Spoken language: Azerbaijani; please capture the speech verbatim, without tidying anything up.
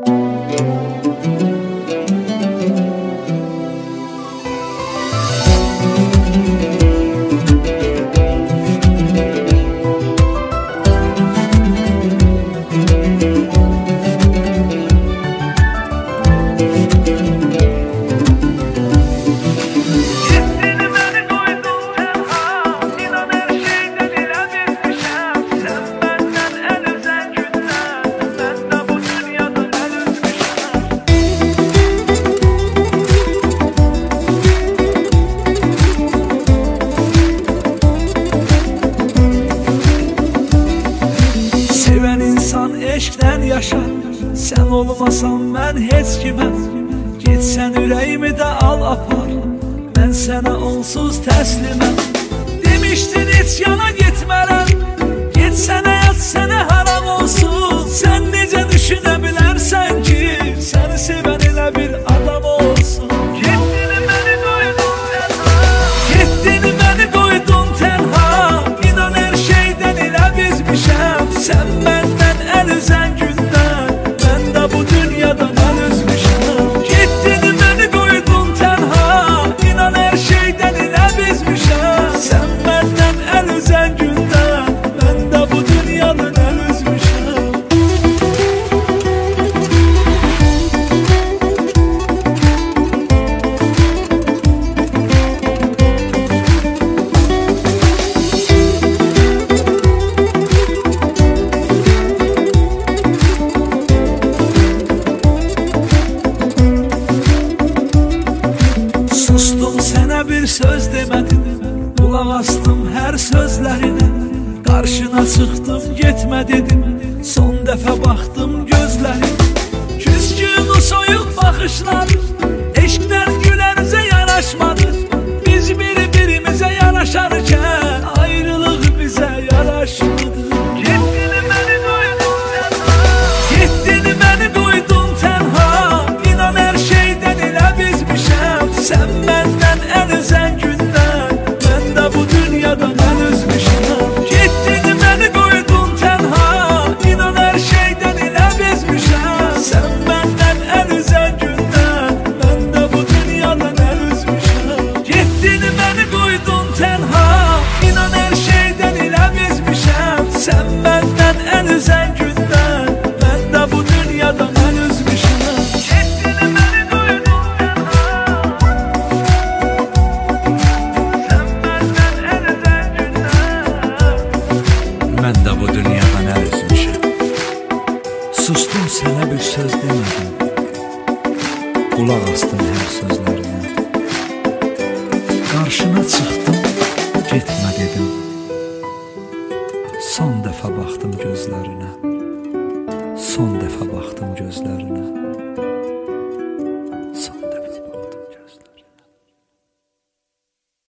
Eşkdən yaşar, sən olmasan mən heç kiməm. Getsən ürəyimi də al apar, mən sənə onsuz təsliməm. Demişdin heç yana getmərəm, getsən həyat sənə haram olsun. Sən necə düşünə bilərsən ki, səni sevən elə bir adam olsun. Getdin məni qoydun tənha, getdin məni qoydun tənha. İnan hər şeydən elə bizmişəm, sən məndən əl üzən gündən, mən də bu dünyadan əl üzmüşəm. Getdin məni qoydun tənha, inan hər şeydən elə bizmişəm, sən məndən əl üzən gündən, mən də bu dünyadan əl üzmüşəm. Sustum, sənə bir söz demədim, qulaq astım hər sözlərinə. Qarşına çıxdım, getmə dedim, son dəfə baxdım gözlərinə. Küskün o soyuq baxışlar, eşqlər gülərizə yanaşmadı. Biz bir-birimizə yanaşarkən ayrılıq bizə yaraşmadı. Getdin məni qoydun tənha, getdin məni qoydun tənha. İnan hər şeydən elə bizmişəm, sən məndən əl üzən gündən, mən də bu dünyadan əl üzmüşəm. Getdin məni qoydun tənha, inan hər şeydən elə bizmişəm, sən məndən əl üzən gündən, mən də bu dünyadan əl üzmüşəm. Getdin məni qoydun tənha, inan hər şeydən elə bizmişəm, sən məndən əl üzən gündən, mən də bu dünyadan əl üzmüşəm. Mən də bu dünyadan əl üzmüşəm. Sustum, sənə bir söz demədim, qulaq astım hər sözlərinə. Qarşına çıxdım, getmə dedim, son dəfə baxdım gözlərinə, son dəfə baxdım gözlərinə.